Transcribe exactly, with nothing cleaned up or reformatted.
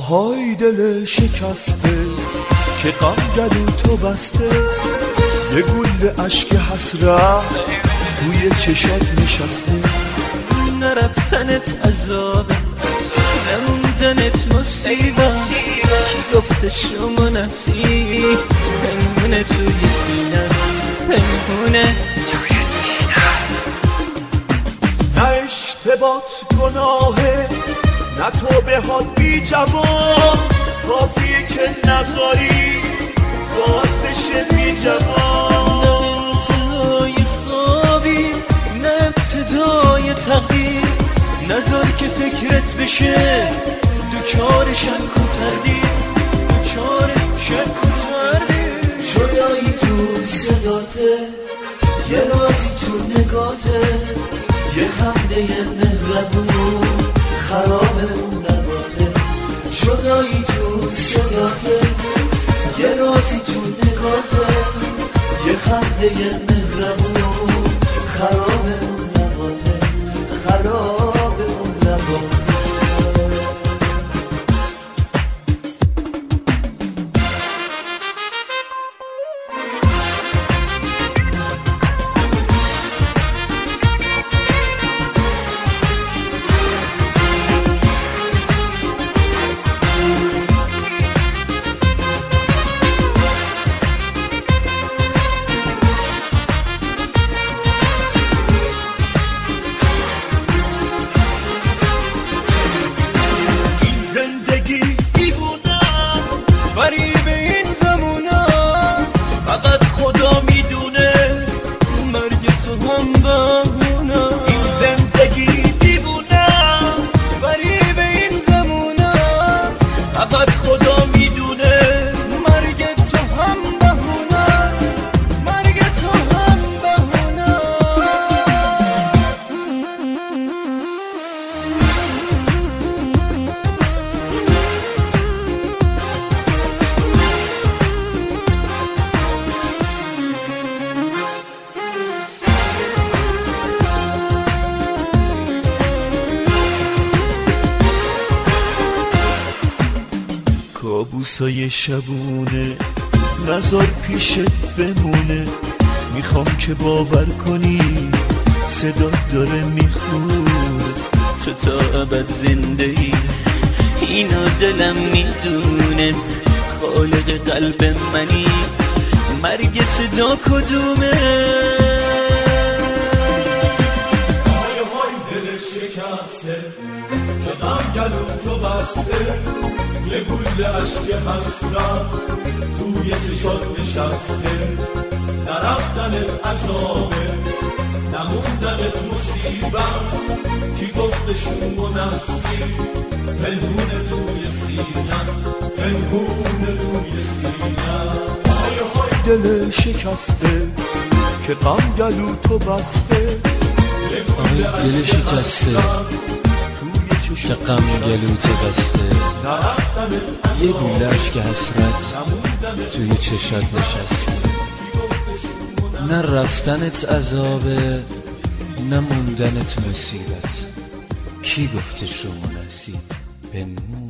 های دل شکسته که غم گلو تو بسته، یه گل عشق حسرت توی چشات نشسته. نرفتنت عذابه، نموندنت مصیبت، کی گفته شما نصیب پنهونه توی سینت، پنهونه. نه اشتباط گناهه، نه تو به حال بی جواب، کافیه که نذاری باز بشه بی جواب. نه ابتدای خوابی، نه ابتدای تقدیر، نذار که فکرت بشه دوچار شک و تردید، دوچار شک و تردید. جدایی تو صداته، یه رازی تو نگاته، یه خنده مهربون خراب اون نباته. جدایی تو صداته، یه رازی تو نگاته، یه خنده مهربون خراب اون نباته، خراب اون نباته. غریب این زمونا فقط خدا میدونه، مرگ تو هم بهونه. این زندگی دیوونه، غریب این زمونا فقط خدا میدونه، مرگ تو هم بهونه، مرگ تو هم بهونه. کابوسای شبونه نزار پیشت بمونه، میخوام که باور کنی صدا داره میخونه. تو تا ابد زنده ای، اینو دلم میدونه، خالق قلب منی، مرگ صدا کدومه. های های دل شکسته که غم گلو تو بسته، یه گل عشق حسرت توی چشات نشسته. نرفتنت عذابه، نموندنت مصیبت، کی گفته شوم و نفسی پنهونه توی سینم، پنهونه توی سینم. های های دل شکسته که غم گلو تو بسته، آهای دل شکسته که غم گلو تو بسته، یه گوله عشق حسرت توی چشات نشسته. نه رفتنت عذابه، نه موندنت مصیبت، کی گفته شما نصیب پنهون